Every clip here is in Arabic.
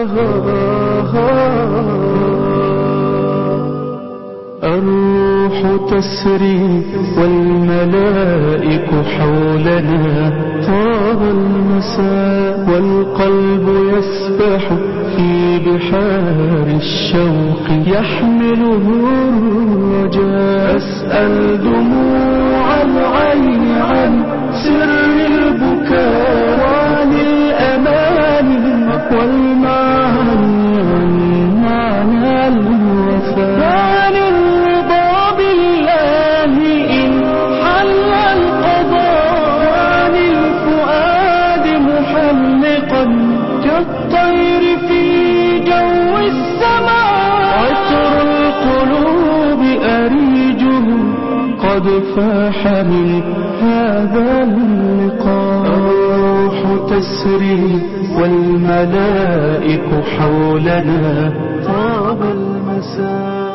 الروح تسري والملائك حولنا، طاب المساء والقلب يسبح في بحار الشوق، يحمله الرجاء. أسأل دموع العين عن سر البكاء، وعن الأمان والمعاني، عن معنى الوفاء، وعن الرضا بالله إن حل القضاء، وعن الفؤاد محلقا كالطير في جو السماء. عطر القلوب أريجه قد فاح من هذا اللقاء. الروح تسري والملائك حولنا، طاب المساء.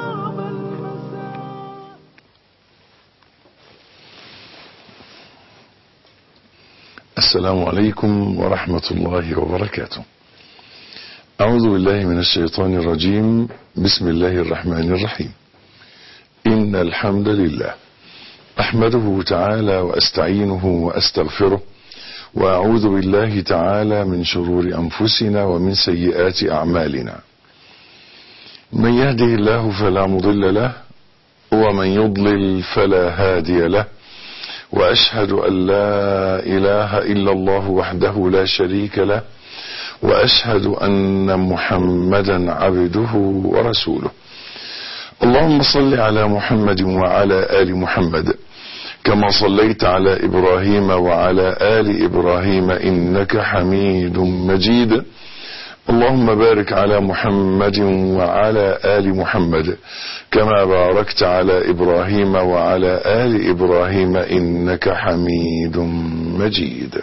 السلام عليكم ورحمة الله وبركاته. أعوذ بالله من الشيطان الرجيم. بسم الله الرحمن الرحيم. إن الحمد لله أحمده تعالى وأستعينه وأستغفره، وأعوذ بالله تعالى من شرور أنفسنا ومن سيئات أعمالنا. من يهده الله فلا مضل له، ومن يضلل فلا هادي له، وأشهد أن لا إله إلا الله وحده لا شريك له، وأشهد أن محمدا عبده ورسوله. اللهم صل على محمد وعلى آل محمد كما صليت على إبراهيم وعلى آل إبراهيم إنك حميد مجيد. اللهم بارك على محمد وعلى آل محمد كما باركت على إبراهيم وعلى آل إبراهيم إنك حميد مجيد.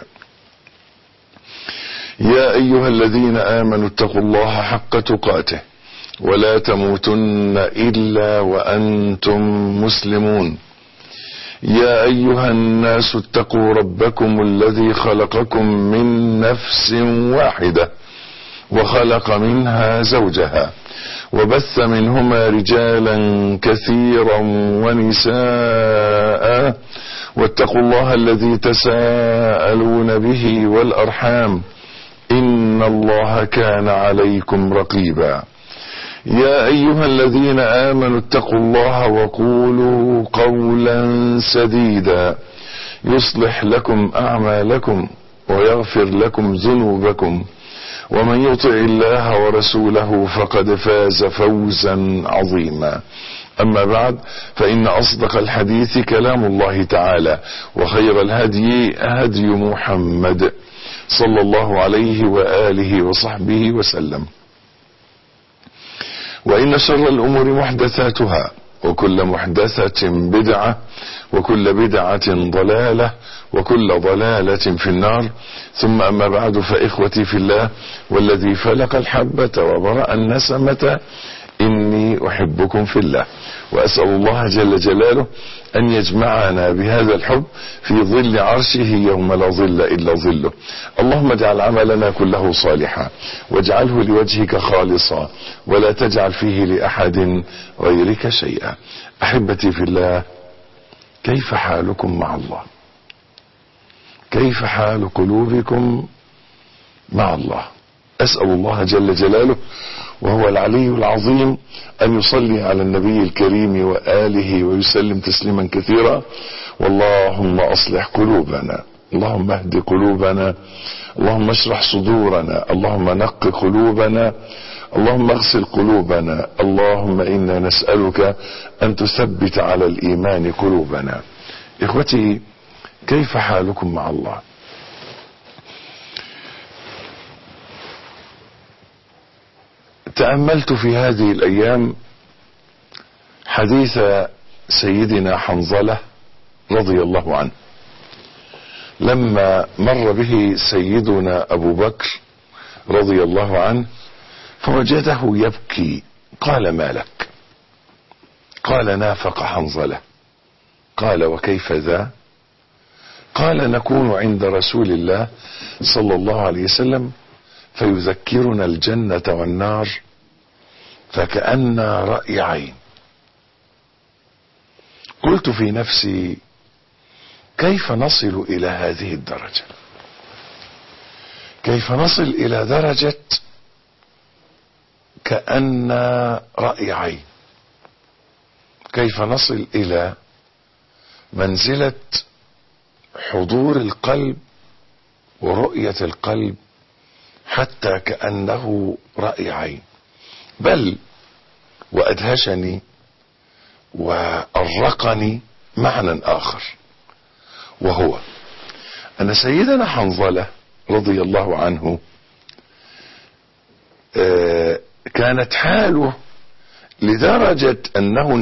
يا أيها الذين آمنوا اتقوا الله حق تقاته ولا تموتن إلا وأنتم مسلمون. يا أيها الناس اتقوا ربكم الذي خلقكم من نفس واحدة وخلق منها زوجها وبث منهما رجالا كثيرا ونساء، واتقوا الله الذي تساءلون به والأرحام إن الله كان عليكم رقيبا. يا أيها الذين آمنوا اتقوا الله وقولوا قولا سديدا يصلح لكم أعمالكم ويغفر لكم ذنوبكم، ومن يطع الله ورسوله فقد فاز فوزا عظيما. أما بعد، فإن أصدق الحديث كلام الله تعالى، وخير الهدي هدي محمد صلى الله عليه وآله وصحبه وسلم. وإن شر الأمور محدثاتها، وكل محدثة بدعة، وكل بدعة ضلالة، وكل ضلالة في النار. ثم أما بعد، فإخوتي في الله والذي فلق الحبة وبرأ النسمة، إني أحبكم في الله، وأسأل الله جل جلاله أن يجمعنا بهذا الحب في ظل عرشه يوم لا ظل إلا ظله. اللهم اجعل عملنا كله صالحا، واجعله لوجهك خالصا، ولا تجعل فيه لأحد غيرك شيئا. أحبتي في الله، كيف حالكم مع الله؟ كيف حال قلوبكم مع الله؟ أسأل الله جل جلاله وهو العلي العظيم أن يصلي على النبي الكريم وآله ويسلم تسليما كثيرا. واللهم أصلح قلوبنا، اللهم اهد قلوبنا، اللهم اشرح صدورنا، اللهم نق قلوبنا، اللهم اغسل قلوبنا. اللهم إنا نسألك أن تثبت على الإيمان قلوبنا. إخوتي، كيف حالكم مع الله؟ تأملت في هذه الأيام حديث سيدنا حنظلة رضي الله عنه، لما مر به سيدنا أبو بكر رضي الله عنه فوجده يبكي. قال: ما لك؟ قال: نافق حنظلة. قال: وكيف ذا؟ قال: نكون عند رسول الله صلى الله عليه وسلم فيذكرنا الجنة والنار فكأن رأي عين. قلت في نفسي كيف نصل إلى هذه الدرجة؟ كيف نصل إلى درجة كأن رأي عين؟ كيف نصل إلى منزلة حضور القلب ورؤية القلب حتى كأنه رأي عين؟ بل وأدهشني وأرقني معنى آخر، وهو أن سيدنا حنظلة رضي الله عنه كانت حاله لدرجة أنه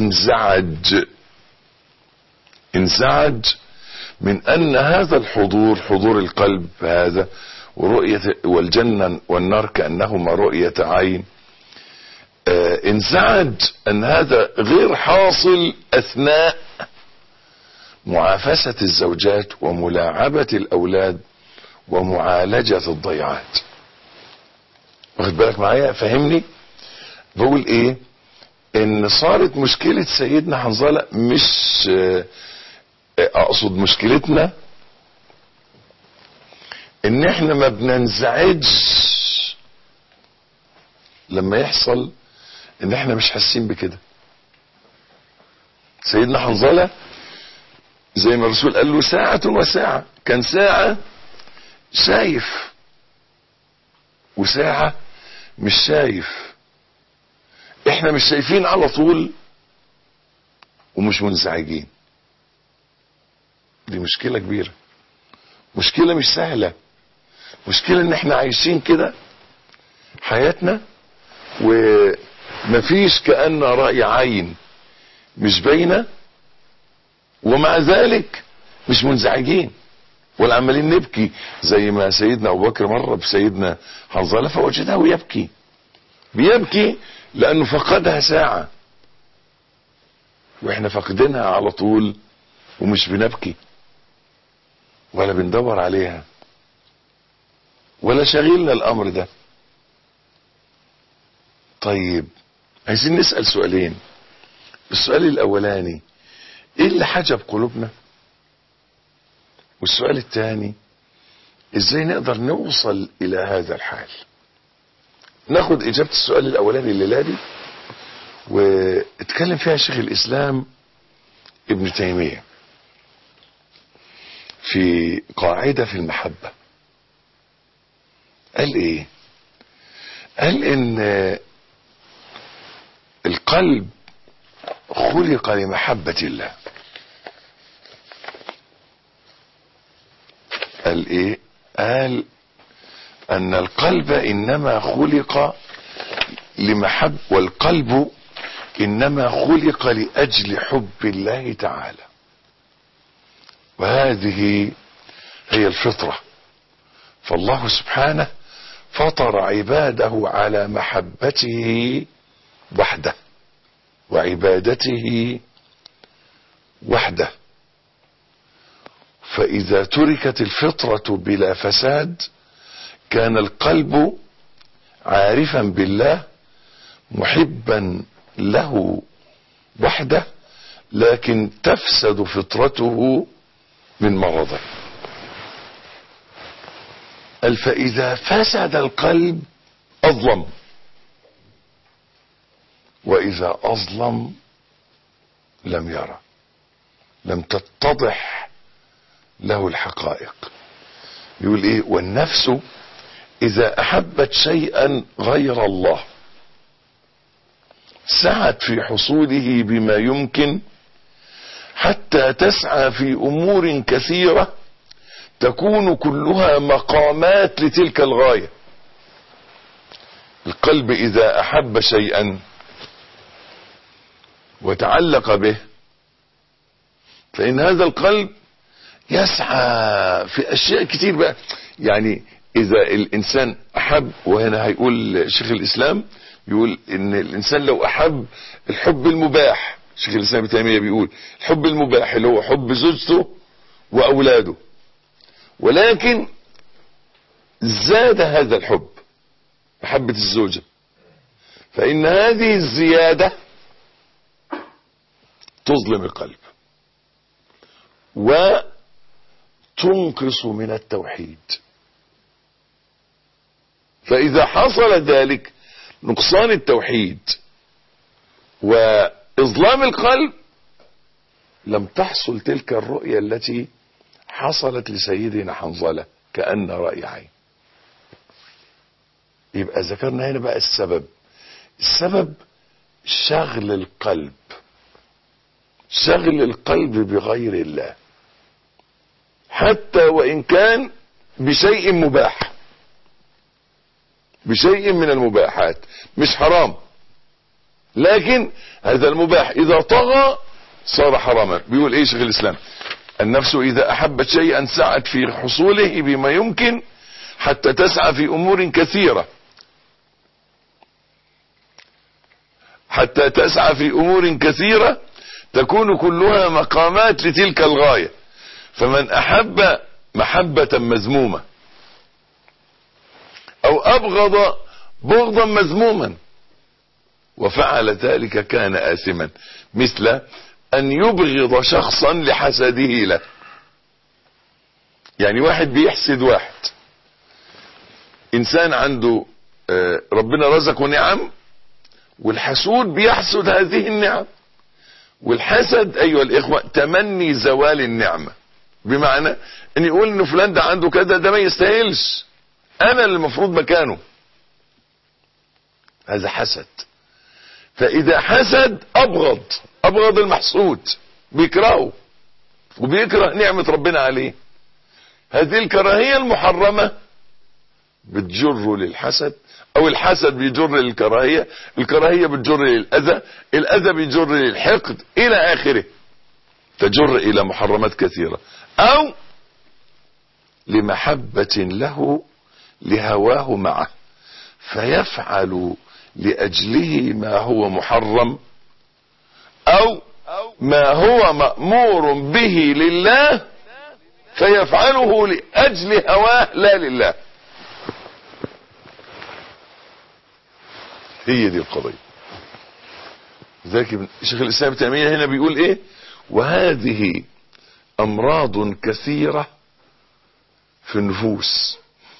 انزعج من أن هذا الحضور، حضور القلب هذا ورؤية والجنة والنار كأنهما رؤية عين، انزعج أن هذا غير حاصل أثناء معافسة الزوجات وملاعبة الأولاد ومعالجة الضيعات. واخد بالك معايا؟ فهمني بقول ايه؟ ان صارت مشكلة سيدنا حنظلة، مش اقصد مشكلتنا ان احنا ما بننزعج لما يحصل ان احنا مش حاسين بكده. سيدنا حنظلة زي ما الرسول قال له ساعة وساعة، كان ساعة شايف وساعة مش شايف. احنا مش شايفين على طول ومش منزعجين. دي مشكلة كبيرة، مشكلة مش سهلة، مشكلة ان احنا عايشين كده حياتنا ومفيش كأن رأي عين مش باينة، ومع ذلك مش منزعجين ولا عمالين نبكي زي ما سيدنا ابو بكر مر بسيدنا حنظلة فوجده يبكي، بيبكي لانه فقدها ساعة، واحنا فقدينها على طول ومش بنبكي ولا بندور عليها ولا شغلنا الامر ده. طيب عايزين نسأل سؤالين. السؤال الاولاني ايه اللي حجب قلوبنا؟ والسؤال الثاني ازاي نقدر نوصل الى هذا الحال؟ ناخد اجابة السؤال الاولاني الليلة دي واتكلم فيها شيخ الاسلام ابن تيمية في قاعدة في المحبة. قال ايه؟ قال ان القلب خلق لمحبة الله. قال ايه؟ قال ان القلب انما خلق لمحب، والقلب انما خلق لاجل حب الله تعالى، وهذه هي الفطرة. فالله سبحانه فطر عباده على محبته وحده وعبادته وحده، فإذا تركت الفطرة بلا فساد كان القلب عارفا بالله محبا له وحده، لكن تفسد فطرته من مرضه. قال فإذا فسد القلب أظلم، وإذا أظلم لم يرى، لم تتضح له الحقائق. يقول ايه؟ والنفس إذا أحبت شيئا غير الله سعت في حصوله بما يمكن، حتى تسعى في أمور كثيرة تكون كلها مقامات لتلك الغاية. القلب إذا أحب شيئا وتعلق به فإن هذا القلب يسعى في أشياء كتير بقى. يعني إذا الإنسان أحب، وهنا هيقول شيخ الإسلام يقول إن الإنسان لو أحب الحب المباح، شيخ الإسلام ابن تيمية بيقول الحب المباح اللي هو حب زوجته وأولاده، ولكن زاد هذا الحب محبة الزوجة، فإن هذه الزيادة تظلم القلب وتنقص من التوحيد. فإذا حصل ذلك نقصان التوحيد وإظلام القلب لم تحصل تلك الرؤية التي حصلت لسيدنا حنظلة كأن رأي عين. يبقى ذكرنا هنا بقى السبب شغل القلب، شغل القلب بغير الله، حتى وإن كان بشيء مباح، بشيء من المباحات، مش حرام، لكن هذا المباح إذا طغى صار حراما. بيقول ايه شيخ الإسلام؟ النفس إذا أحبت شيئا سعت في حصوله بما يمكن حتى تسعى في أمور كثيرة، حتى تسعى في أمور كثيرة تكون كلها مقامات لتلك الغاية. فمن أحب محبة مذمومة أو أبغض بغضا مذموما وفعل ذلك كان آثما، مثل أن يبغض شخصا لحسده له. يعني واحد بيحسد واحد، إنسان عنده ربنا رزقه نعم والحسود بيحسد هذه النعم. والحسد أيها الإخوة تمني زوال النعمة، بمعنى أن يقول إنه فلان ده عنده كذا، ده ما يستاهلش، أنا اللي المفروض مكانه. هذا حسد. فإذا حسد أبغض المحسود، بيكرهه وبيكره نعمة ربنا عليه. هذه الكراهية المحرمة بتجر للحسد، أو الحسد بيجر للكراهية، الكراهية بتجر للأذى، الأذى بيجر للحقد إلى آخره، تجر إلى محرمات كثيرة. أو لمحبة له لهواه معه فيفعل لأجله ما هو محرم، أو ما هو مأمور به لله فيفعله لأجل هواه لا لله. هي دي القضية. ذلك شيخ الإسلام ابن تيمية هنا بيقول ايه؟ وهذه أمراض كثيرة في النفوس،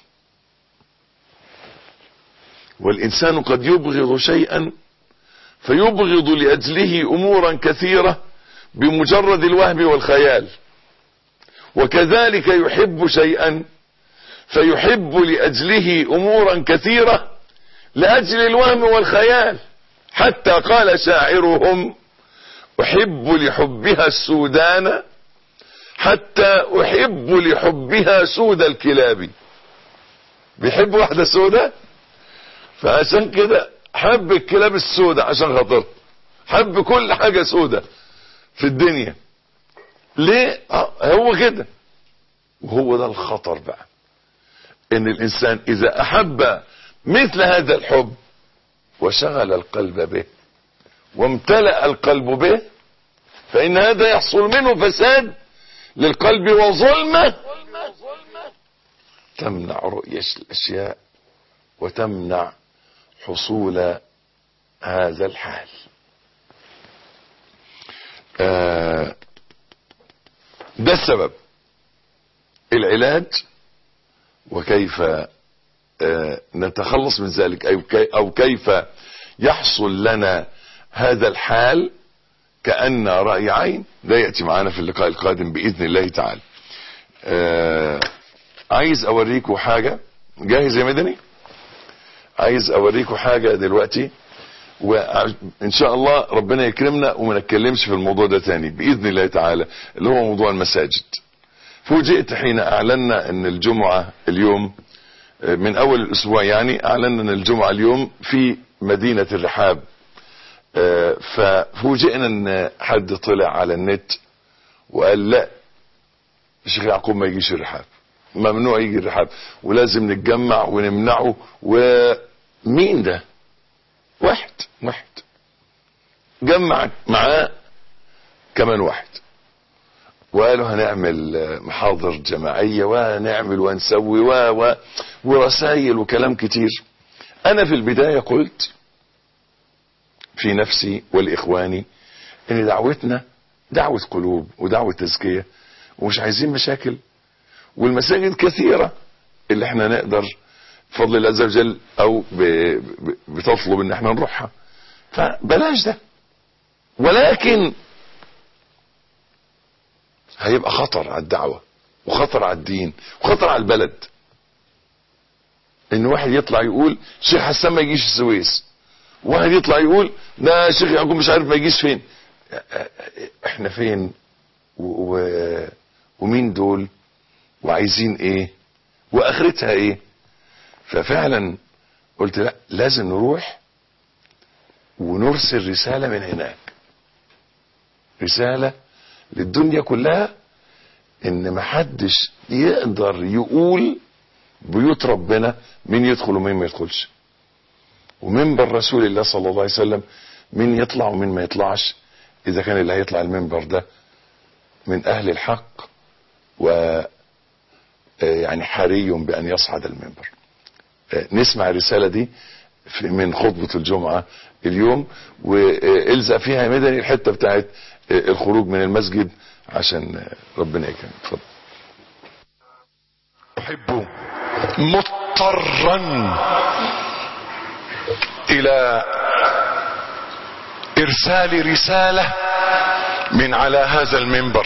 والإنسان قد يبغض شيئا فيبغض لأجله أمورا كثيرة بمجرد الوهم والخيال، وكذلك يحب شيئا فيحب لأجله أمورا كثيرة لأجل الوهم والخيال، حتى قال شاعرهم أحب لحبها السودان حتى أحب لحبها سود الكلاب. بيحب واحدة سودة فعشان كده حب الكلاب السودة عشان خاطر حب كل حاجة سودة في الدنيا. ليه؟ هو كده. وهو ده الخطر بقى، ان الانسان اذا احب مثل هذا الحب وشغل القلب به وامتلأ القلب به، فإن هذا يحصل منه فساد للقلب وظلمة تمنع رؤية الأشياء وتمنع حصول هذا الحال. ده السبب. العلاج وكيف نتخلص من ذلك، أو كيف يحصل لنا هذا الحال كأن رأي عين، ده يأتي معنا في اللقاء القادم بإذن الله تعالى. عايز أوريكم حاجة. جاهز يا مدني؟ عايز أوريكم حاجة دلوقتي، وإن شاء الله ربنا يكرمنا وما نتكلمش في الموضوع ده تاني بإذن الله تعالى، اللي هو موضوع المساجد. فوجئت حين أعلنا أن الجمعة اليوم من أول الأسبوع، يعني أعلنا أن الجمعة اليوم في مدينة الرحاب. ففوجئنا أن حد طلع على النت وقال لا، الشيخ يعقوب ما يجيش الرحاب، ممنوع يجي الرحاب، ولازم نتجمع ونمنعه. ومين ده؟ واحد جمع معاه كمان واحد، وقالوا هنعمل محاضر جماعية ونعمل ونسوي ورسائل وكلام كتير. انا في البداية قلت في نفسي والاخواني ان دعوتنا دعوة قلوب ودعوة تزكية، ومش عايزين مشاكل، والمساجد كثيرة اللي احنا نقدر بفضل الله عز وجل او بتطلب ان احنا نروحها، فبلاش ده. ولكن هيبقى خطر على الدعوة وخطر على الدين وخطر على البلد ان واحد يطلع يقول شيخ حسان ما يجيش السويس، واحد يطلع يقول ده شيخ يعقوب مش عارف ما يجيش فين. احنا فين ومين دول وعايزين ايه واخرتها ايه؟ ففعلا قلت لا، لازم نروح ونرسل رسالة من هناك، رسالة للدنيا كلها ان محدش يقدر يقول بيوت ربنا مين يدخل ومين ما يدخلش، ومنبر رسول الله صلى الله عليه وسلم مين يطلع ومين ما يطلعش، اذا كان اللي هيطلع المنبر ده من اهل الحق و يعني حري بان يصعد المنبر. نسمع الرسالة دي من خطبة الجمعة اليوم، والزق فيها يا مدني الحتة بتاعت الخروج من المسجد عشان ربنا يكرمك. اتفضل. أحب مضطرا إلى إرسال رسالة من على هذا المنبر.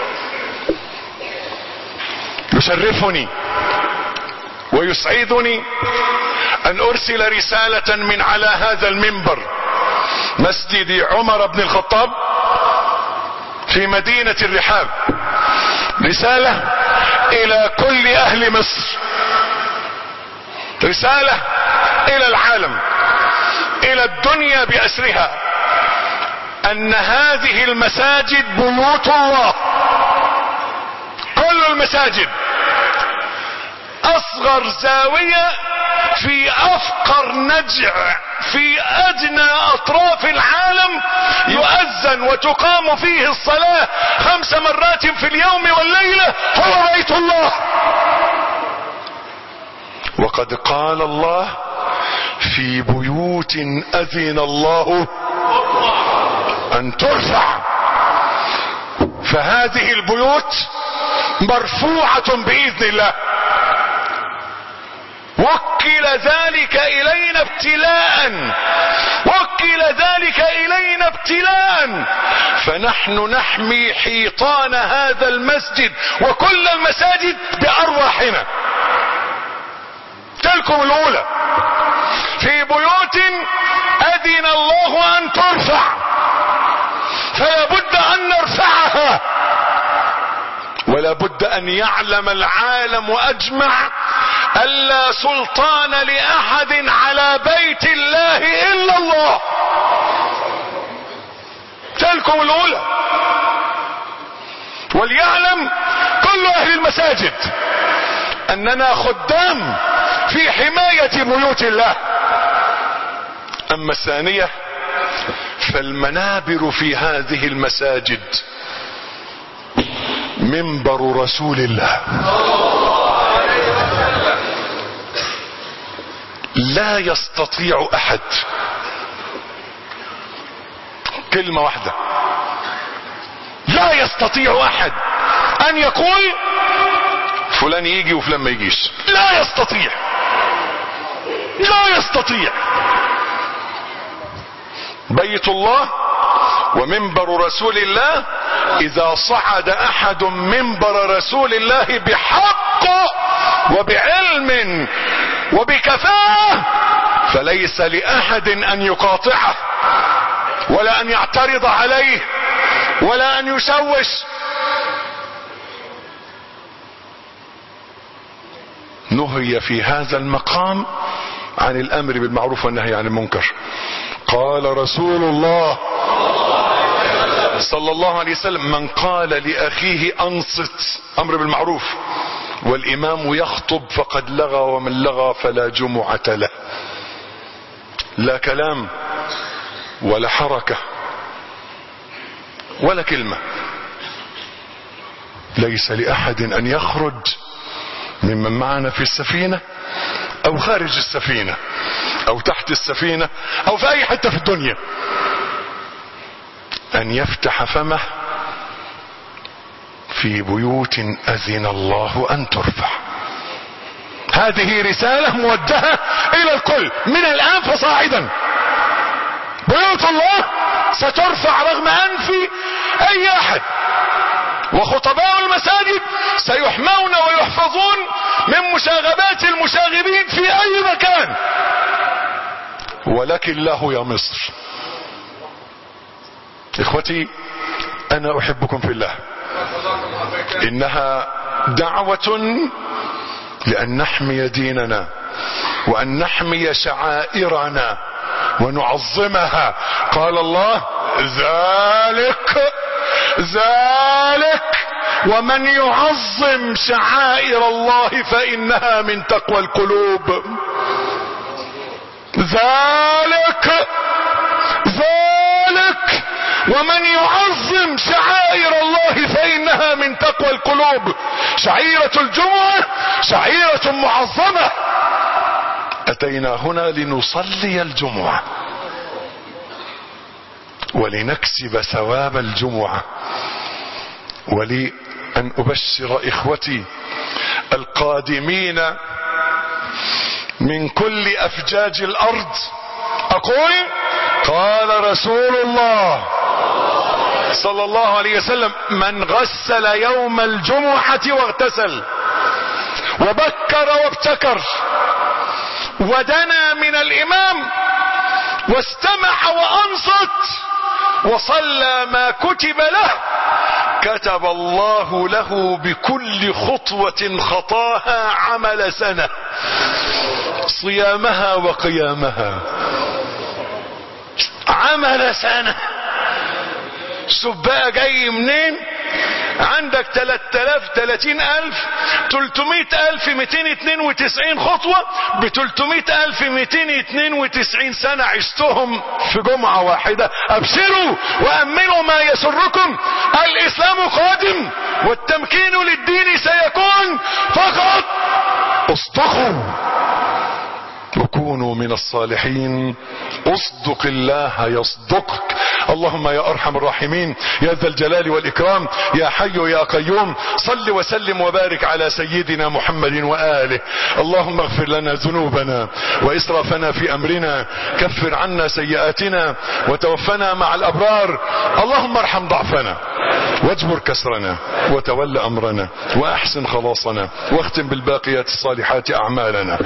يشرفني ويسعدني أن أرسل رسالة من على هذا المنبر مسجد عمر بن الخطاب في مدينة الرحاب، رسالة إلى كل أهل مصر، رسالة إلى العالم، إلى الدنيا بأسرها، أن هذه المساجد بيوت الله. كل المساجد، أصغر زاوية في أفقر نجع في أدنى أطراف العالم يؤذن وتقام فيه الصلاة 5 مرات في اليوم والليلة، هو بيت الله. وقد قال الله في بيوت أذن الله أن ترفع، فهذه البيوت مرفوعة بإذن الله. وكل ذلك إلينا ابتلاء، وكل ذلك إلينا ابتلاء، فنحن نحمي حيطان هذا المسجد وكل المساجد بأرواحنا. تلكم الأولى في بيوت أذن الله أن ترفع، فلا بد أن نرفعها، ولا بد أن يعلم العالم أجمع ألا سلطان لأحد على بيت الله إلا الله. تلكم الأولى. وليعلم كل أهل المساجد أننا خدام في حماية بيوت الله. أما الثانية فالمنابر في هذه المساجد منبر رسول الله، لا يستطيع احد، كلمة واحدة، لا يستطيع احد ان يقول فلان يجي وفلان ما يجيش. لا يستطيع، لا يستطيع. بيت الله ومنبر رسول الله، اذا صعد احد منبر رسول الله بحق وبعلم وبكفاءة فليس لأحد أن يقاطعه ولا أن يعترض عليه ولا أن يشوش. نهي في هذا المقام عن الأمر بالمعروف والنهي عن المنكر. قال رسول الله صلى الله عليه وسلم: من قال لأخيه أنصت، أمر بالمعروف، والإمام يخطب فقد لغى، ومن لغى فلا جمعة له. لا كلام ولا حركة ولا كلمة. ليس لأحد أن يخرج ممن معنا في السفينة او خارج السفينة او تحت السفينة او في اي حتة في الدنيا، ان يفتح فمه في بيوت اذن الله ان ترفع. هذه رسالة موجهة الى الكل من الان فصاعدا. بيوت الله سترفع رغم انف اي احد، وخطباء المساجد سيحمون ويحفظون من مشاغبات المشاغبين في اي مكان. ولكن الله يا مصر. اخوتي انا احبكم في الله. انها دعوة لان نحمي ديننا وان نحمي شعائرنا ونعظمها. قال الله ذلك ومن يعظم شعائر الله فإنها من تقوى القلوب. ذلك ومن يعظم شعائر الله فإنها من تقوى القلوب. شعيرة الجمعة شعيرة معظمة. أتينا هنا لنصلي الجمعة ولنكسب ثواب الجمعة، ولي أن أبشر إخوتي القادمين من كل أفجاج الأرض. أقول قال رسول الله صلى الله عليه وسلم: من غسل يوم الجمعة واغتسل وبكر وابتكر ودنا من الإمام واستمع وأنصت وصلى ما كتب له، كتب الله له بكل خطوة خطاها عمل سنة، صيامها وقيامها، عمل سنة. شوف بقى جاي منين؟ عندك 392,292 خطوة ب 300,292 سنة عشتهم في جمعة واحدة. ابشروا وامنوا ما يسركم، الاسلام قادم والتمكين للدين سيكون، فقط اصدقوا وكونوا من الصالحين. اصدق الله يصدقك. اللهم يا ارحم الراحمين يا ذا الجلال والاكرام يا حي يا قيوم، صل وسلم وبارك على سيدنا محمد واله. اللهم اغفر لنا ذنوبنا واسرافنا في امرنا، كفر عنا سيئاتنا وتوفنا مع الابرار. اللهم ارحم ضعفنا واجبر كسرنا وتول امرنا واحسن خلاصنا واختم بالباقيات الصالحات اعمالنا.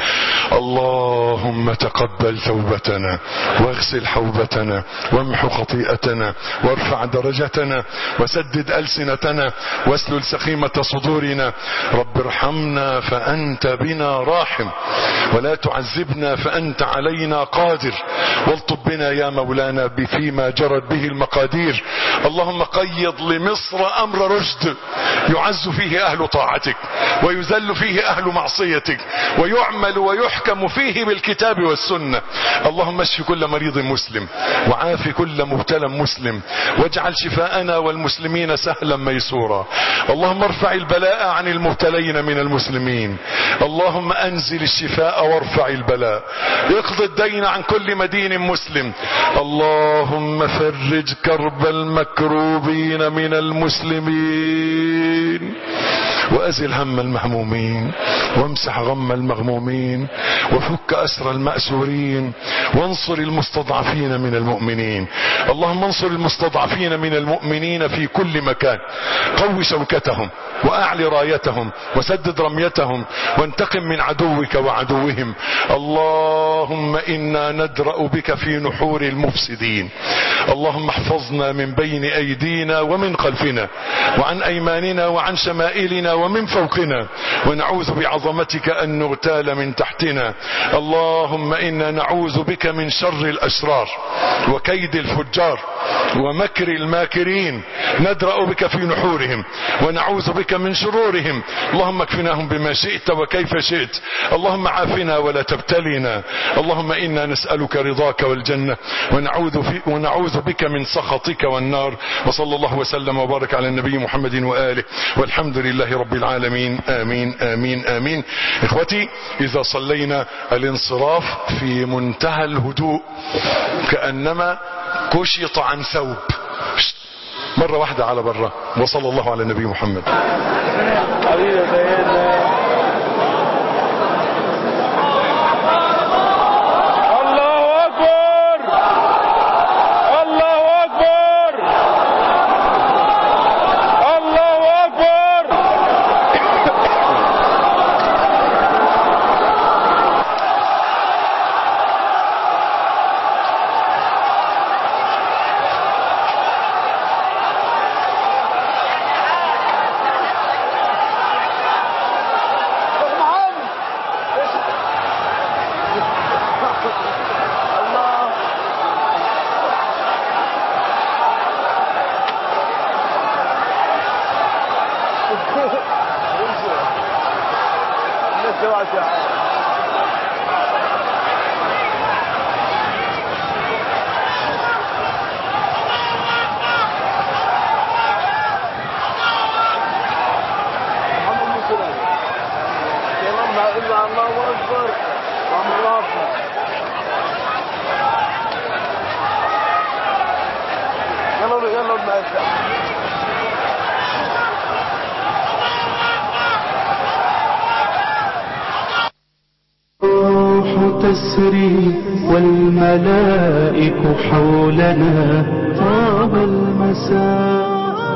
اللهم تقبل توبتنا واغسل حوبتنا وامحو خطيئتنا وارفع درجتنا وسدد ألسنتنا واسلل سخيمة صدورنا. رب ارحمنا فأنت بنا راحم، ولا تعذبنا فأنت علينا قادر، والطب بنا يا مولانا فيما جرت به المقادير. اللهم قيض لمصر أمر رشد يعز فيه أهل طاعتك ويذل فيه أهل معصيتك ويعمل ويحكم فيه بالكتاب والسنة. اللهم اشف كل مريض مسلم وعاف كل مبتلى مسلم، واجعل شفاءنا والمسلمين سهلا ميسورا. اللهم ارفع البلاء عن المبتلين من المسلمين. اللهم انزل الشفاء وارفع البلاء. اقض الدين عن كل مدين مسلم. اللهم فرج كرب المكروبين من المسلمين، وازل هم المهمومين، وامسح غم المغمومين، وفك اسر المأسورين، وانصر المستضعفين من المؤمنين. اللهم انصر المستضعفين من المؤمنين في كل مكان، قو شوكتهم واعل رايتهم وسدد رميتهم، وانتقم من عدوك وعدوهم. اللهم انا ندرأ بك في نحور المفسدين. اللهم احفظنا من بين ايدينا ومن خلفنا وعن ايماننا وعن شمائلنا ومن فوقنا، ونعوذ بعظمتك ان نغتال من تحتنا. اللهم انا نعوذ بك من شر الاشرار وكيد الفجار ومكر الماكرين. ندرأ بك في نحورهم ونعوذ بك من شرورهم. اللهم اكفناهم بما شئت وكيف شئت. اللهم عافنا ولا تبتلنا. اللهم إنا نسألك رضاك والجنة ونعوذ بك من سخطك والنار. وصلى الله وسلم وبارك على النبي محمد وآله والحمد لله رب العالمين. آمين آمين آمين. إخوتي، إذا صلينا الانصراف في منتهى الهدوء كأنما كشط عن ثوب، مرة واحدة على برا. وصلى الله على النبي محمد. تسري والملائك حولنا طاب المساء.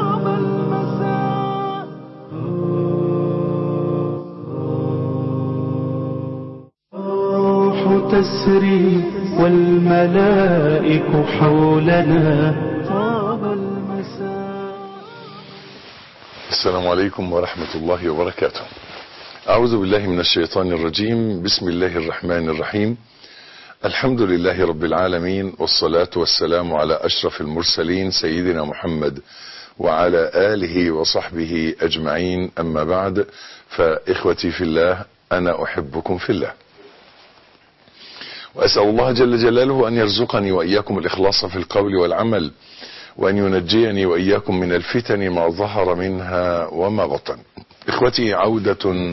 الروح تسري والملائك حولنا طاب المساء. السلام عليكم ورحمة الله وبركاته. أعوذ بالله من الشيطان الرجيم. بسم الله الرحمن الرحيم. الحمد لله رب العالمين، والصلاة والسلام على أشرف المرسلين سيدنا محمد وعلى آله وصحبه أجمعين. أما بعد، فإخوتي في الله، أنا أحبكم في الله، وأسأل الله جل جلاله أن يرزقني وإياكم الإخلاص في القول والعمل، وأن ينجيني وإياكم من الفتن ما ظهر منها وما بطن. إخوتي، عودة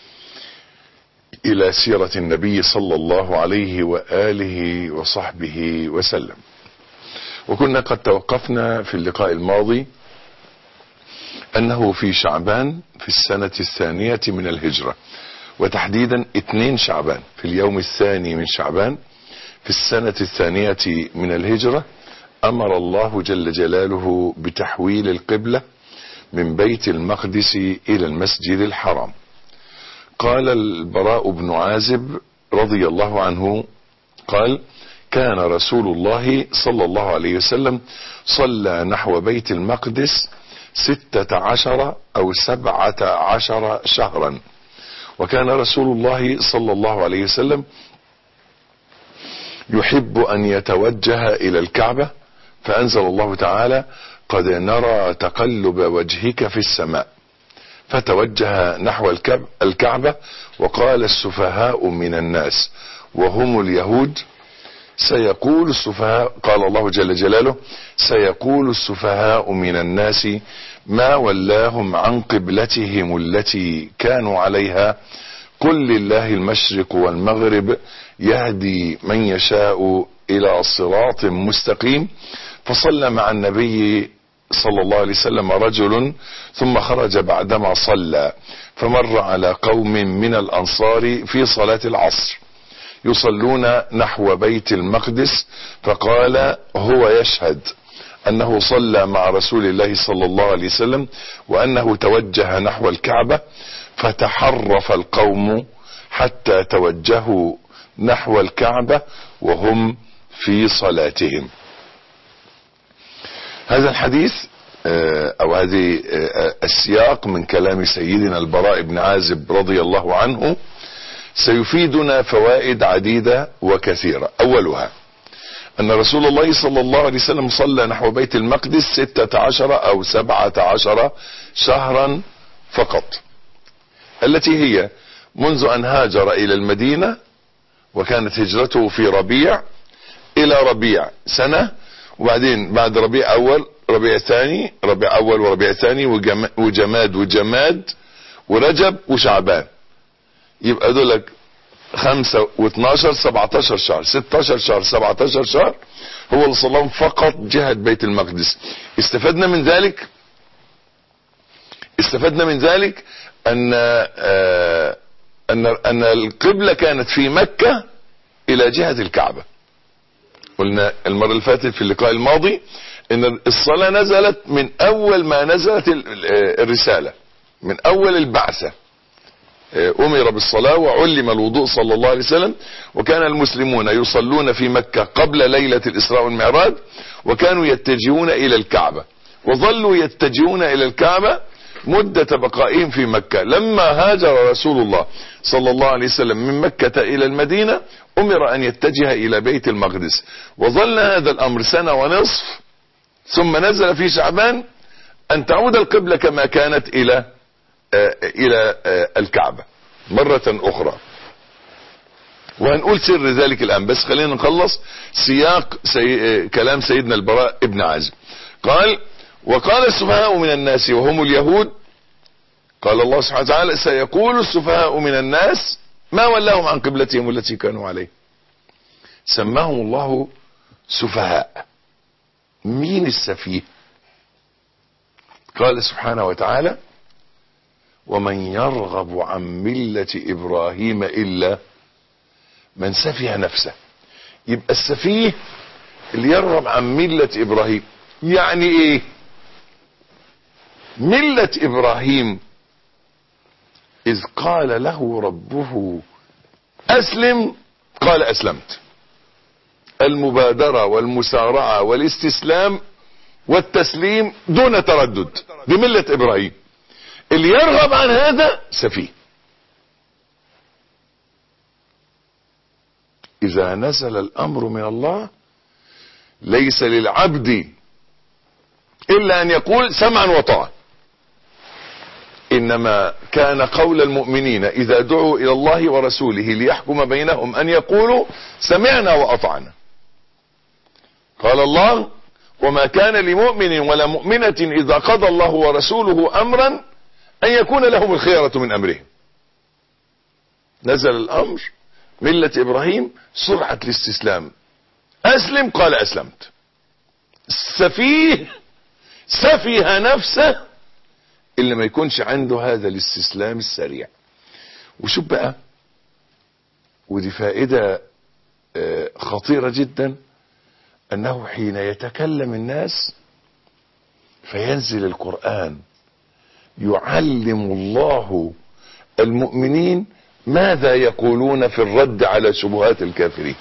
إلى سيرة النبي صلى الله عليه وآله وصحبه وسلم. وكنا قد توقفنا في اللقاء الماضي أنه في شعبان في السنة الثانية من الهجرة، وتحديدا 2 شعبان، في اليوم الثاني من شعبان في السنة الثانية من الهجرة، أمر الله جل جلاله بتحويل القبلة من بيت المقدس إلى المسجد الحرام. قال البراء بن عازب رضي الله عنه قال: كان رسول الله صلى الله عليه وسلم صلى نحو بيت المقدس 16 أو 17 شهرا. وكان رسول الله صلى الله عليه وسلم يحب أن يتوجه إلى الكعبة، فأنزل الله تعالى: قد نرى تقلب وجهك في السماء، فتوجه نحو الكعبة وقال: السفهاء من الناس وهم اليهود سيقول السفهاء، قال الله جل جلاله: سيقول السفهاء من الناس ما ولاهم عن قبلتهم التي كانوا عليها، قل لله المشرق والمغرب يهدي من يشاء إلى صراط مستقيم. فصلى مع النبي صلى الله عليه وسلم رجل، ثم خرج بعدما صلى، فمر على قوم من الأنصار في صلاة العصر يصلون نحو بيت المقدس، فقال: هو يشهد أنه صلى مع رسول الله صلى الله عليه وسلم وأنه توجه نحو الكعبة، فتحرف القوم حتى توجهوا نحو الكعبة وهم في صلاتهم. هذا الحديث أو هذه السياق من كلام سيدنا البراء بن عازب رضي الله عنه سيفيدنا فوائد عديدة وكثيرة. أولها أن رسول الله صلى الله عليه وسلم صلى نحو بيت المقدس 16 أو 17 شهرا فقط، التي هي منذ أن هاجر إلى المدينة، وكانت هجرته في ربيع إلى ربيع سنة، وبعدين بعد ربيع أول ربيع ثاني، ربيع أول وربيع ثاني وجماد وجماد ورجب وشعبان، يبقى دولك 5 و12 17 شهر، 16 شهر 17 شهر هو اللي صلاهم فقط جهة بيت المقدس. استفدنا من ذلك أن القبلة كانت في مكة إلى جهة الكعبة. قلنا المرة اللي فاتت في اللقاء الماضي ان الصلاة نزلت من اول ما نزلت الرسالة، من اول البعثة امر بالصلاة وعلم الوضوء صلى الله عليه وسلم، وكان المسلمون يصلون في مكة قبل ليلة الاسراء والمعراج، وكانوا يتجهون الى الكعبة، وظلوا يتجهون الى الكعبة مدة بقائهم في مكة. لما هاجر رسول الله صلى الله عليه وسلم من مكة الى المدينة امر ان يتجه الى بيت المقدس، وظل هذا الامر 1.5 سنة، ثم نزل في شعبان ان تعود القبلة كما كانت الى الكعبة مرة اخرى. وهنقول سر ذلك الان، بس خلينا نخلص سياق كلام سيدنا البراء ابن عازب. قال: وقال السفهاء من الناس وهم اليهود، قال الله سبحانه وتعالى: سيقول السفهاء من الناس ما ولاهم عن قبلتهم التي كانوا عليه. سماهم الله سفهاء. مين السفيه؟ قال سبحانه وتعالى: ومن يرغب عن ملة إبراهيم إلا من سفه نفسه. يبقى السفيه اللي يرغب عن ملة إبراهيم. يعني ايه ملة إبراهيم؟ إذ قال له ربه أسلم قال أسلمت. المبادرة والمسارعة والاستسلام والتسليم دون تردد، دي ملة إبراهيم. اللي يرغب عن هذا سفيه. إذا نزل الأمر من الله ليس للعبد إلا أن يقول سمعا وطاعة، إنما كان قول المؤمنين إذا دعوا إلى الله ورسوله ليحكم بينهم أن يقولوا سمعنا وأطعنا. قال الله: وما كان لمؤمن ولا مؤمنة إذا قضى الله ورسوله أمرا أن يكون لهم الخيرة من أمرهم. نزل الأمر، ملة إبراهيم سرعة الاستسلام. أسلم قال أسلمت. سفيه نفسه اللي ما يكونش عنده هذا الاستسلام السريع. وشوف بقى، ودي فائدة خطيرة جدا، أنه حين يتكلم الناس فينزل القرآن يعلم الله المؤمنين ماذا يقولون في الرد على شبهات الكافرين.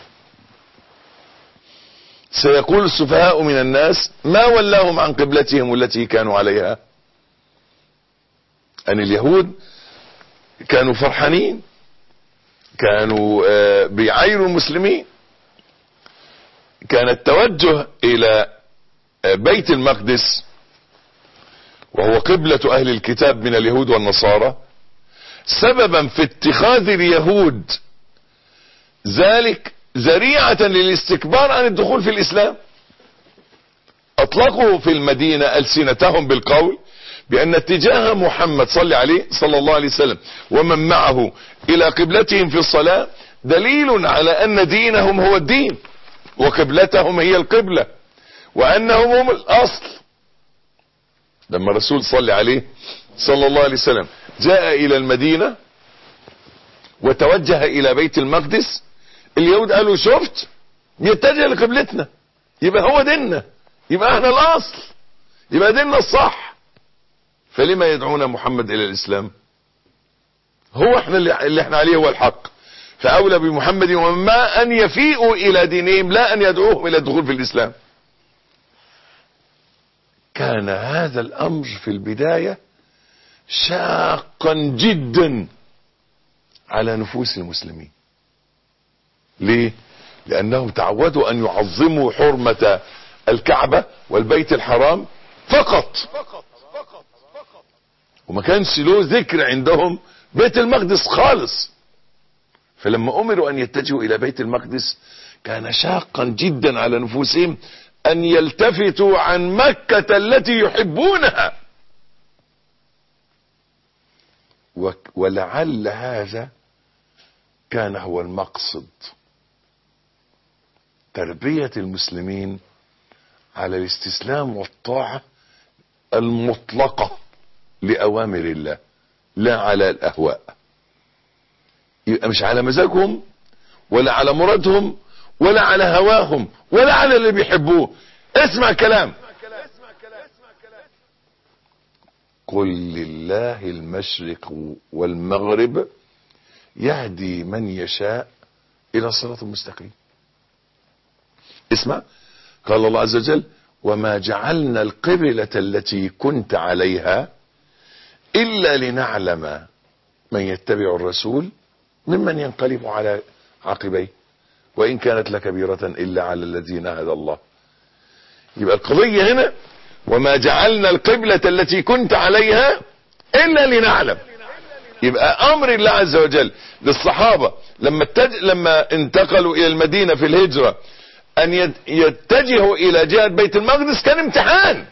سيقول السفهاء من الناس ما ولاهم عن قبلتهم التي كانوا عليها. أن اليهود كانوا فرحانين، كانوا بيعايروا المسلمين، كان التوجه إلى بيت المقدس وهو قبلة أهل الكتاب من اليهود والنصارى سببا في اتخاذ اليهود ذلك ذريعة للاستكبار عن الدخول في الإسلام. أطلقوا في المدينة ألسنتهم بالقول بأن اتجاه محمد صلى الله عليه وسلم ومن معه إلى قبلتهم في الصلاة دليل على أن دينهم هو الدين وقبلتهم هي القبلة وأنهم هم الأصل. لما الرسول صلى الله عليه وسلم جاء إلى المدينة وتوجه إلى بيت المقدس، اليهود قالوا شفت يتجه لقبلتنا، يبقى هو ديننا، يبقى احنا الأصل، يبقى ديننا الصح، فلما يدعون محمد إلى الإسلام؟ هو احنا اللي احنا عليه هو الحق، فأولى بمحمد وما أن يفيئوا إلى دينهم لا أن يدعوهم إلى الدخول في الإسلام. كان هذا الأمر في البداية شاقا جدا على نفوس المسلمين. ليه؟ لأنهم تعودوا أن يعظموا حرمة الكعبة والبيت الحرام فقط، وما كانش له ذكر عندهم بيت المقدس خالص. فلما أمروا أن يتجهوا إلى بيت المقدس كان شاقا جدا على نفوسهم أن يلتفتوا عن مكة التي يحبونها. ولعل هذا كان هو المقصد، تربية المسلمين على الاستسلام والطاعة المطلقة لأوامر الله، لا على الأهواء. يبقى مش على مزاجهم ولا على مرادهم ولا على هواهم ولا على اللي بيحبوه. اسمع كلام، قل لله المشرق والمغرب يهدي من يشاء إلى صراط مستقيم. اسمع، قال الله عز وجل: وما جعلنا القبلة التي كنت عليها إلا لنعلم من يتبع الرسول ممن ينقلب على عقبيه وإن كانت لكبيرة إلا على الذين هدى الله. يبقى القضية هنا وما جعلنا القبلة التي كنت عليها إلا لنعلم. يبقى أمر الله عز وجل للصحابة لما انتقلوا إلى المدينة في الهجرة أن يتجهوا إلى جهة بيت المقدس كان امتحان.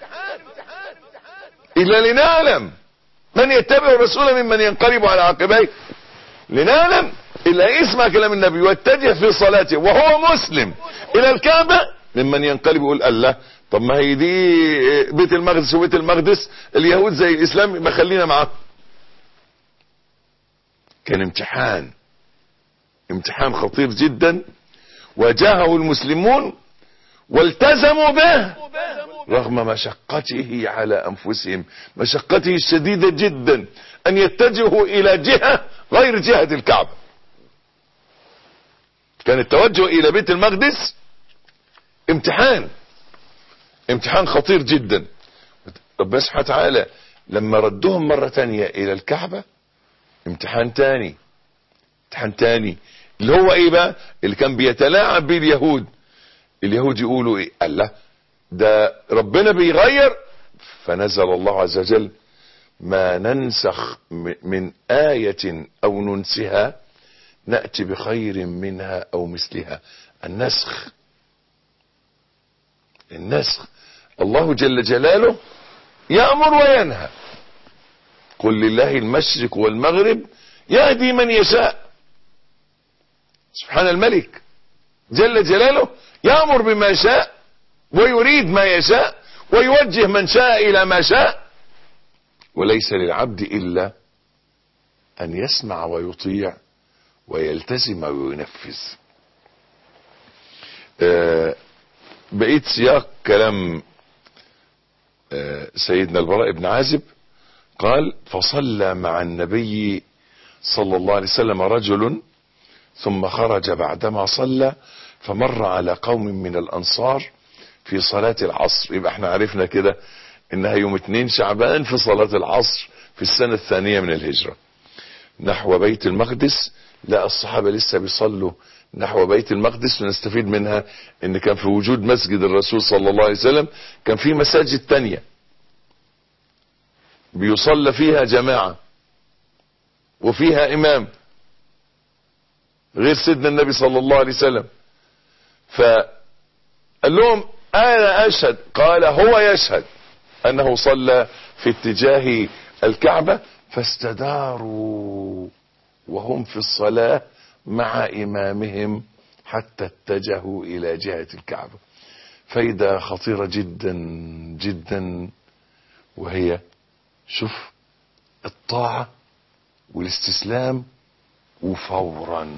إلا لنعلم من يتبع الرسول ممن ينقلب على عقبيه، لنعلم إلا يسمع كلام النبي واتجه في صلاته وهو مسلم إلى الكعبة ممن ينقلب يقول الله طب ما هي دي بيت المقدس وبيت المقدس اليهود زي الإسلام ما خلينا معاه. كان امتحان خطير جدا واجهه المسلمون والتزموا به رغم مشقته على أنفسهم، مشقته الشديدة جدا أن يتجهوا إلى جهة غير جهة الكعبة. كان التوجه إلى بيت المقدس امتحان خطير جدا. ربنا سبحانه وتعالى لما ردهم مرة تانية إلى الكعبة امتحان تاني اللي هو ايه بقى؟ اللي كان بيتلاعب به اليهود يقولوا ايه؟ الله ده ربنا بيغير. فنزل الله عز وجل: ما ننسخ من آية أو ننسها نأتي بخير منها أو مثلها. النسخ الله جل جلاله يأمر وينهى. قل لله المشرق والمغرب يهدي من يشاء. سبحان الملك جل جلاله يأمر بما يشاء ويريد ما يشاء ويوجه من شاء إلى ما شاء، وليس للعبد إلا أن يسمع ويطيع ويلتزم وينفذ. بقيت سياق كلام سيدنا البراء بن عازب قال: فصلى مع النبي صلى الله عليه وسلم رجل ثم خرج بعدما صلى فمر على قوم من الأنصار في صلاة العصر. يبقى احنا عرفنا كده انها يوم 2 شعبان في صلاة العصر في السنة الثانية من الهجرة نحو بيت المقدس. لا، الصحابة لسه بيصلوا نحو بيت المقدس، ونستفيد منها ان كان في وجود مسجد الرسول صلى الله عليه وسلم كان في مساجد تانية بيصلى فيها جماعة وفيها امام غير سيدنا النبي صلى الله عليه وسلم. فقال لهم: انا اشهد. قال: هو يشهد انه صلى في اتجاه الكعبة فاستداروا وهم في الصلاة مع امامهم حتى اتجهوا الى جهة الكعبة. فايدة خطيرة جدا جدا، وهي شوف الطاعة والاستسلام وفورا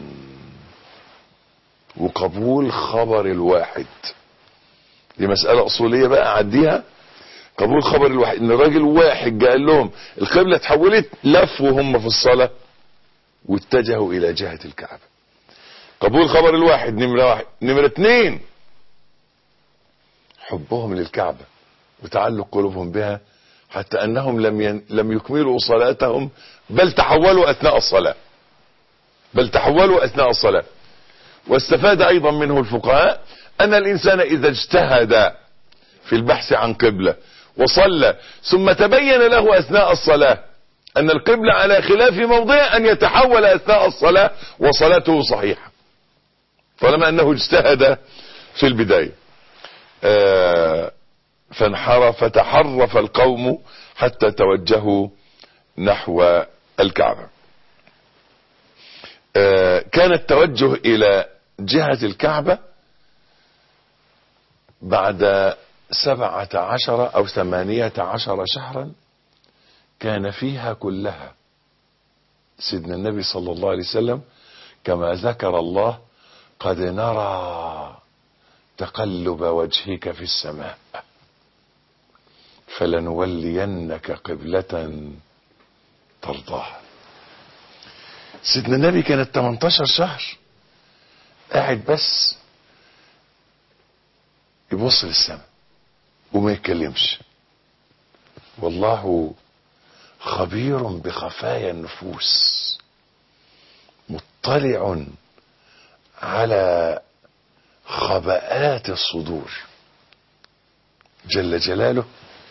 وقبول خبر الواحد. دي مسألة أصولية بقى عديها. قبول خبر الواحد، ان راجل واحد قال لهم القبلة اتحولت، لفوا هم في الصلاة واتجهوا الى جهة الكعبة. قبول خبر الواحد نمرة 1. نمرة 2 حبهم للكعبة وتعلق قلوبهم بها حتى انهم لم يكملوا صلاتهم بل تحولوا اثناء الصلاة. واستفاد ايضا منه الفقهاء ان الانسان اذا اجتهد في البحث عن قبلة وصلى ثم تبين له اثناء الصلاة ان القبلة على خلاف موضع، ان يتحول اثناء الصلاة وصلاته صحيحة طالما انه اجتهد في البداية. فتحرف القوم حتى توجهوا نحو الكعبة. كان التوجه الى جهة الكعبة بعد 17 أو 18 شهرا كان فيها كلها سيدنا النبي صلى الله عليه وسلم كما ذكر الله: قد نرى تقلب وجهك في السماء فلنولينك قبلة ترضاها. سيدنا النبي كانت 18 شهر قاعد بس يبص للسماء وما يتكلمش. والله خبير بخفايا النفوس، مطلع على خبآت الصدور جل جلاله،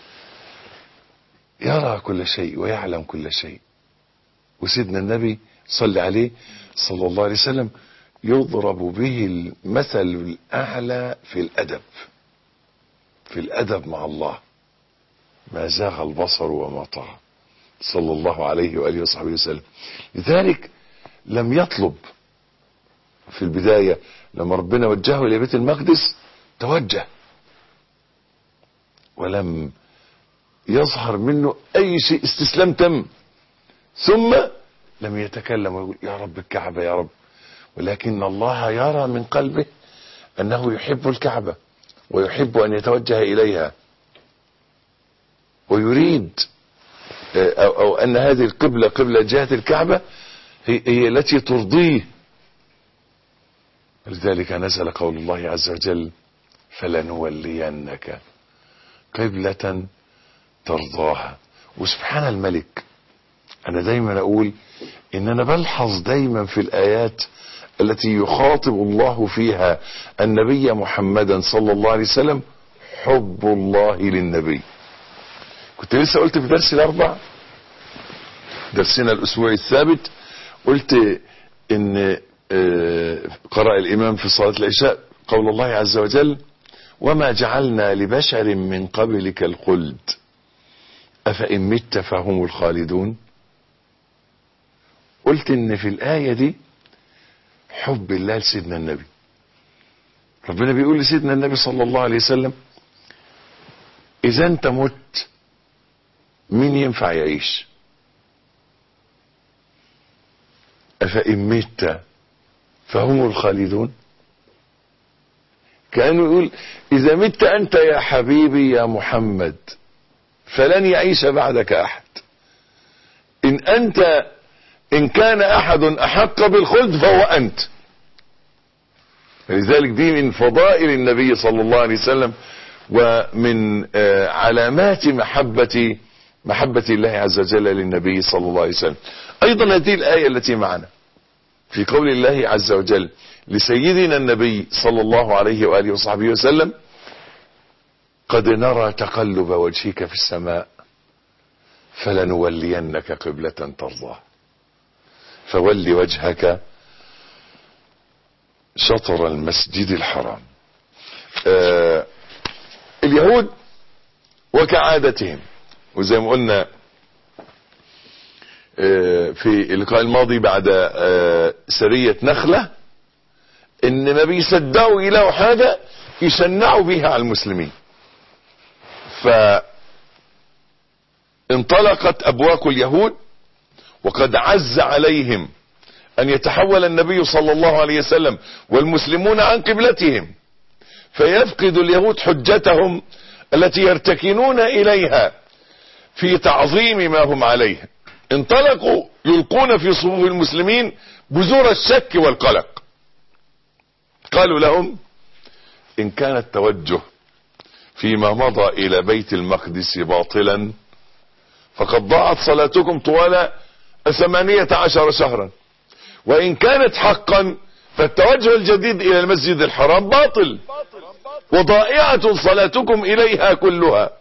يرى كل شيء ويعلم كل شيء. وسيدنا النبي صلى عليه صلى الله عليه وسلم يضرب به المثل الأعلى في الأدب مع الله. ما زاغ البصر وما طغى صلى الله عليه وآله وصحبه وسلم. لذلك لم يطلب في البداية لما ربنا وجهه إلى بيت المقدس توجه، ولم يظهر منه أي شيء، استسلام تم. ثم لم يتكلم ويقول يا رب الكعبة يا رب، ولكن الله يرى من قلبه أنه يحب الكعبة ويحب أن يتوجه إليها، ويريد أو أن هذه القبلة قبلة جهة الكعبة هي التي ترضيه. لذلك نزل قول الله عز وجل: فلنولينك قبلة ترضاها. وسبحان الملك، أنا دايما أقول إن أنا بلحظ دايما في الآيات التي يخاطب الله فيها النبي محمدا صلى الله عليه وسلم حب الله للنبي. كنت لسه قلت في درس الأربع، درسنا الأسبوعي الثابت، قلت إن قرأ الإمام في صلاة العشاء قول الله عز وجل: وما جعلنا لبشر من قبلك الخلد أفإن مت فهم الخالدون. قلت إن في الآية دي حب الله لسيدنا النبي. ربنا بيقول لسيدنا النبي صلى الله عليه وسلم: إذا أنت مت مين ينفع يعيش؟ أفإن مت فهم الخالدون. كأنه يقول إذا مت أنت يا حبيبي يا محمد فلن يعيش بعدك أحد. إن كان أحد أحق بالخلد فهو أنت. لذلك دي من فضائل النبي صلى الله عليه وسلم ومن علامات محبة الله عز وجل للنبي صلى الله عليه وسلم. أيضا هذه الآية التي معنا في قول الله عز وجل لسيدنا النبي صلى الله عليه وآله وصحبه وسلم: قد نرى تقلب وجهك في السماء فلنولينك قبلة ترضاها فول وجهك شطر المسجد الحرام. اليهود وكعادتهم، وزي ما قلنا في اللقاء الماضي بعد سرية نخلة، ان ما بيصدقوا يلاقوا حاجة يشنعوا بيها على المسلمين، فانطلقت ابواق اليهود وقد عز عليهم ان يتحول النبي صلى الله عليه وسلم والمسلمون عن قبلتهم، فيفقد اليهود حجتهم التي يرتكنون اليها في تعظيم ما هم عليه. انطلقوا يلقون في صفوف المسلمين بذور الشك والقلق. قالوا لهم: إن كان التوجه فيما مضى إلى بيت المقدس باطلا فقد ضاعت صلاتكم طوال 18 شهرا، وإن كانت حقا فالتوجه الجديد الى المسجد الحرام باطل، وضائعة صلاتكم اليها كلها.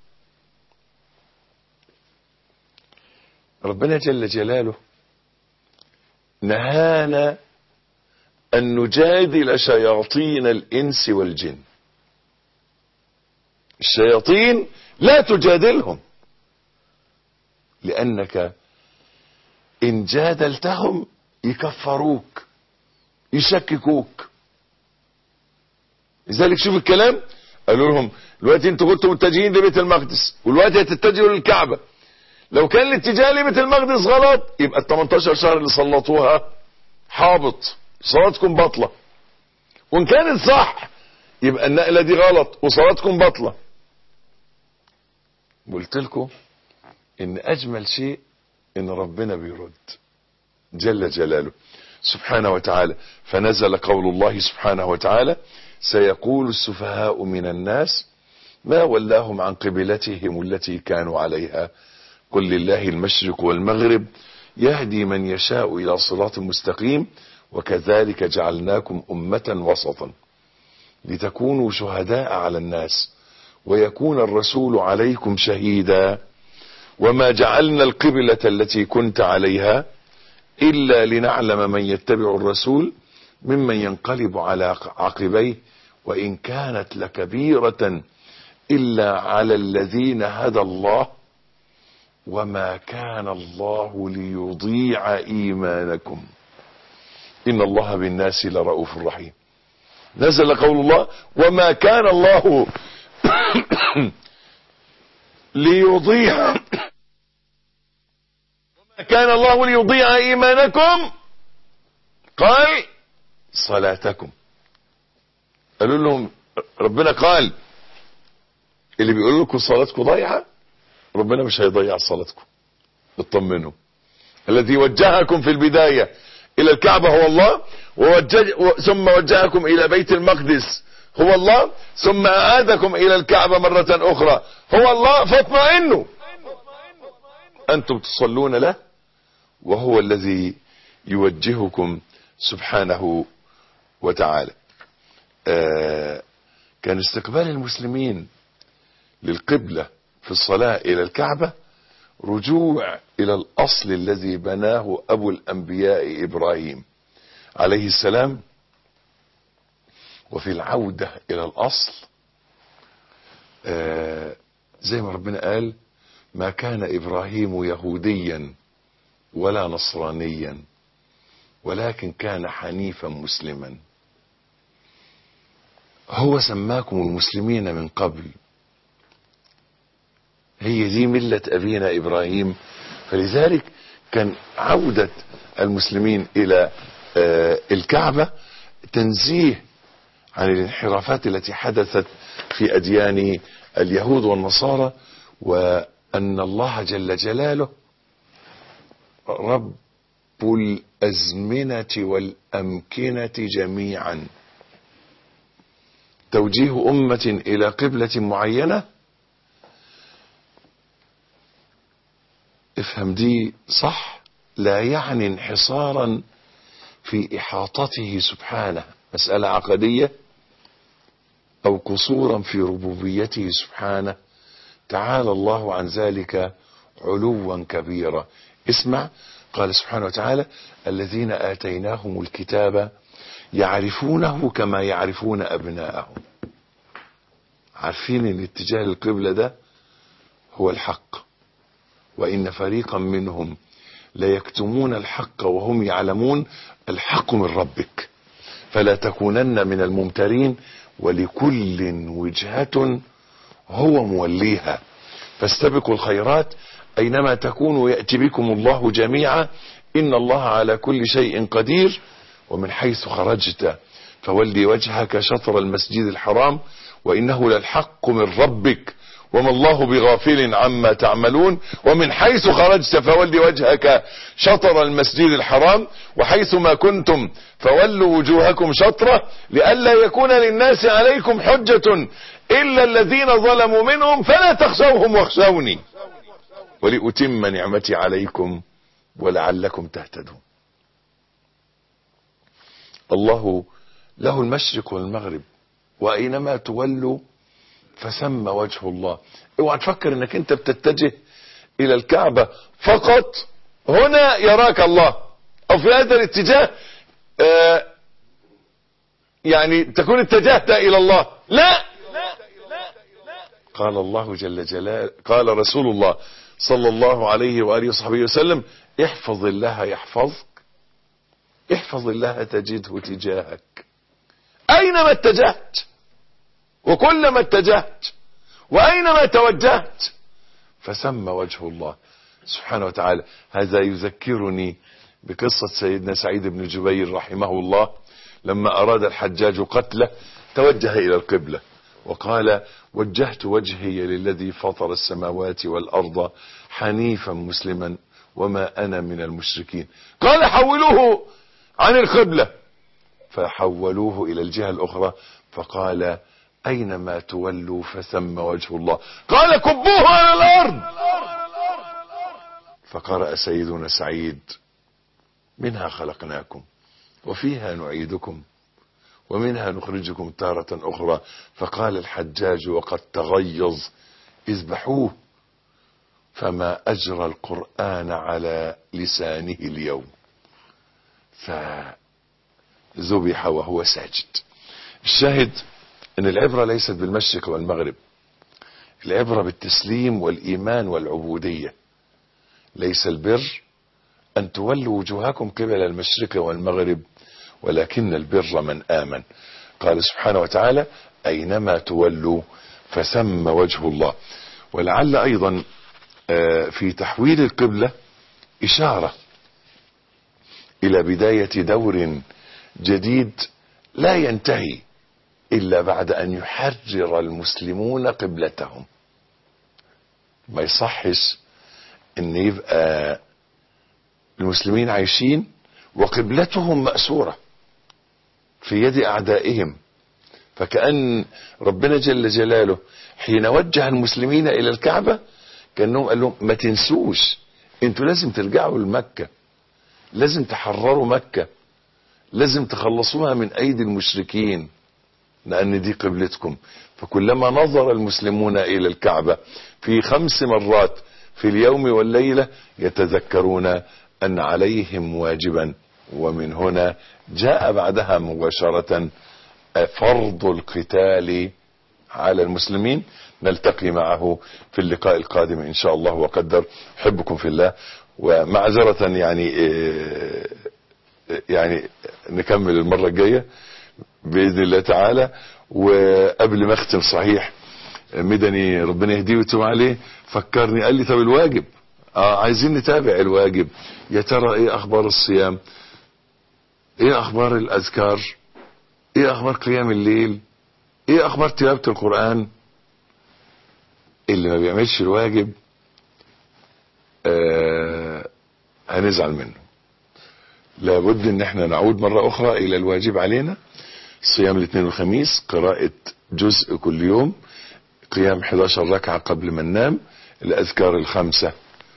ربنا جل جلاله نهانا ان نجادل شياطين الانس والجن. الشياطين لا تجادلهم، لانك ان جادلتهم يكفروك يشككوك. لذلك شوف الكلام، قالوا لهم دلوقتي انتوا كنتوا متجهين لبيت المقدس والوقت هتتجهوا للكعبة. لو كان الاتجاه لبيت المقدس غلط يبقى ال 18 شهر اللي صلتوها حابط، صلاتكم باطلة. وان كانت صح يبقى النقلة دي غلط وصلاتكم باطلة. قلت لكم ان اجمل شيء ان ربنا بيرد جل جلاله سبحانه وتعالى. فنزل قول الله سبحانه وتعالى: سيقول السفهاء من الناس ما ولاهم عن قبلتهم التي كانوا عليها قل لله المشرق والمغرب يهدي من يشاء إلى صراط مستقيم وكذلك جعلناكم أمة وسطا لتكونوا شهداء على الناس ويكون الرسول عليكم شهيدا وما جعلنا القبلة التي كنت عليها إلا لنعلم من يتبع الرسول ممن ينقلب على عقبيه وإن كانت لكبيرة إلا على الذين هدى الله وما كان الله ليضيع إيمانكم إن الله بالناس لرؤوف رحيم. نزل قول الله: وما كان الله ليضيع كان الله ليضيع إيمانكم، قال صلاتكم. قالوا لهم ربنا قال اللي بيقول لكم صلاتكم ضايعة ربنا مش هيضيع صلاتكم، اطمنوا. الذي وجهكم في البداية إلى الكعبة هو الله، ثم وجهكم إلى بيت المقدس هو الله، ثم أعادكم إلى الكعبة مرة أخرى هو الله، فاطمئنوا. أنتم تصلون له وهو الذي يوجهكم سبحانه وتعالى. كان استقبال المسلمين للقبلة في الصلاة إلى الكعبة رجوع إلى الأصل الذي بناه أبو الأنبياء إبراهيم عليه السلام. وفي العودة إلى الأصل زي ما ربنا قال: ما كان إبراهيم يهوديا ولا نصرانيا ولكن كان حنيفا مسلما. هو سماكم المسلمين من قبل، هي دي ملة أبينا إبراهيم. فلذلك كان عودة المسلمين إلى الكعبة تنزيه عن الانحرافات التي حدثت في أديان اليهود والنصارى، وأن الله جل جلاله رب الأزمنة والأمكنة جميعا. توجيه أمة إلى قبلة معينة، افهم دي صح، لا يعني انحصارا في إحاطته سبحانه، مسألة عقدية، أو قصورا في ربوبيته سبحانه. تعالى الله عن ذلك علوا كبيرا. اسمع، قال سبحانه وتعالى: الذين آتيناهم الكتاب يعرفونه كما يعرفون أبناءهم. عارفين ان اتجاه القبلة ده هو الحق، وإن فريقا منهم ليكتمون الحق وهم يعلمون الحق من ربك فلا تكونن من الممترين ولكل وجهة هو موليها فاستبقوا الخيرات أينما تكونوا يأتي بكم الله جميعا إن الله على كل شيء قدير. ومن حيث خرجت فولي وجهك شطر المسجد الحرام وإنه للحق من ربك وما الله بغافل عما تعملون. ومن حيث خرجت فولي وجهك شطر المسجد الحرام وحيث ما كنتم فولوا وجوهكم شطره لئلا يكون للناس عليكم حجة إلا الذين ظلموا منهم فلا تخشوهم واخشوني ولأتم نعمتي عليكم ولعلكم تهتدون. الله له المشرق والمغرب وأينما تولوا فثم وجه الله. اوعى تفكر انك انت بتتجه الى الكعبة فقط هنا يراك الله، او في هذا الاتجاه يعني تكون اتجهت الى الله. لا، قال الله جل جلاله، قال رسول الله صلى الله عليه وآله وصحبه وسلم: احفظ الله يحفظك، احفظ الله تجده تجاهك اينما اتجهت وكلما اتجهت واينما توجهت فثم وجه الله سبحانه وتعالى. هذا يذكرني بقصة سيدنا سعيد بن جبير رحمه الله، لما اراد الحجاج قتله توجه الى القبلة وقال: وجهت وجهي للذي فطر السماوات والارض حنيفا مسلما وما انا من المشركين. قال: حولوه عن القبلة، فحولوه الى الجهة الاخرى، فقال: اينما تولوا فثم وجه الله. قال: كبوه على الارض. فقرأ سيدنا سعيد: منها خلقناكم وفيها نعيدكم ومنها نخرجكم تارة اخرى. فقال الحجاج وقد تغيظ: اذبحوه. فما اجرى القرآن على لسانه اليوم، فذبح وهو ساجد. الشاهد ان العبرة ليست بالمشرق والمغرب، العبرة بالتسليم والايمان والعبودية. ليس البر ان تولوا وجوهكم قبل المشرق والمغرب، ولكن البر من آمن. قال سبحانه وتعالى: اينما تولوا فثم وجه الله. ولعل ايضا في تحويل القبلة اشارة الى بداية دور جديد لا ينتهي الا بعد ان يحرر المسلمون قبلتهم. ما يصحش ان يبقى المسلمين عايشين وقبلتهم مأسورة في يد اعدائهم. فكأن ربنا جل جلاله حين وجه المسلمين الى الكعبة كأنهم قال لهم: ما تنسوش، انتوا لازم ترجعوا لمكة، لازم تحرروا مكة، لازم تخلصوها من ايدي المشركين، لان دي قبلتكم. فكلما نظر المسلمون الى الكعبة في 5 مرات في اليوم والليلة يتذكرون ان عليهم واجبا. ومن هنا جاء بعدها مباشرة فرض القتال على المسلمين. نلتقي معه في اللقاء القادم ان شاء الله وقدر. احبكم في الله، ومعذرة يعني نكمل المرة الجاية بإذن الله تعالى. وقبل ما اختم، صحيح مدني ربنا يهديه ويتوب عليه فكرني، قال لي: طب الواجب عايزين نتابع الواجب. يا ترى ايه اخبار الصيام، ايه اخبار الاذكار، ايه اخبار قيام الليل، ايه اخبار تلاوة القرآن؟ اللي ما بيعملش الواجب هنزعل منه. لابد ان احنا نعود مرة اخرى الى الواجب علينا: صيام الاثنين والخميس، قراءة جزء كل يوم، قيام 11 ركعة قبل ما ننام، الاذكار 5،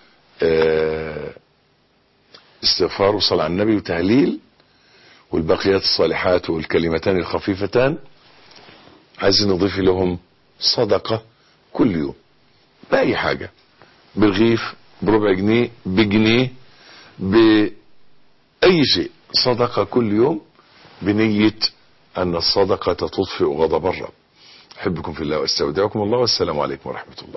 استغفار وصلاة على النبي وتهليل، والبقيات الصالحات والكلمتان الخفيفتان. عايزين نضيف لهم صدقة كل يوم بأي حاجة، برغيف، بربع جنيه، بجنيه، بأي شيء، صدقة كل يوم بنية أن الصدقة تطفئ غضب الرب. أحبكم في الله واستودعكم الله، والسلام عليكم ورحمة الله.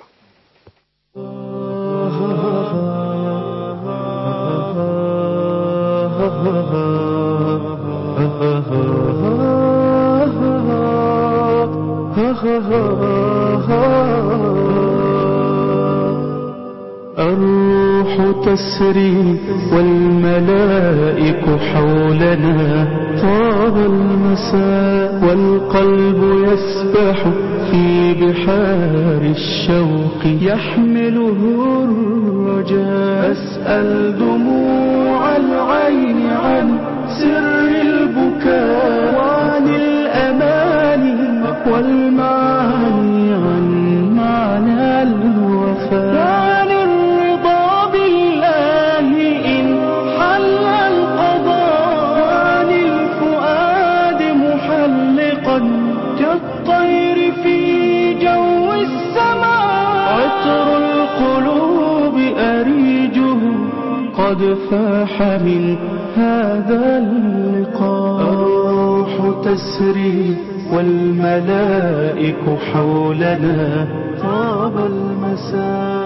الروح تسري والملائك حولنا، طاب المساء والقلب يسبح في بحار الشوق، يحمله الرجاء. أسأل دموع العين عن سر البكاء، وعن الأماني والمعاني، عن معنى الوفاء، وعن الرضا بالله إن حل القضاء، وعن الفؤاد قد فاح من هذا اللقاء. الروح تسري والملائك حولنا طاب المساء.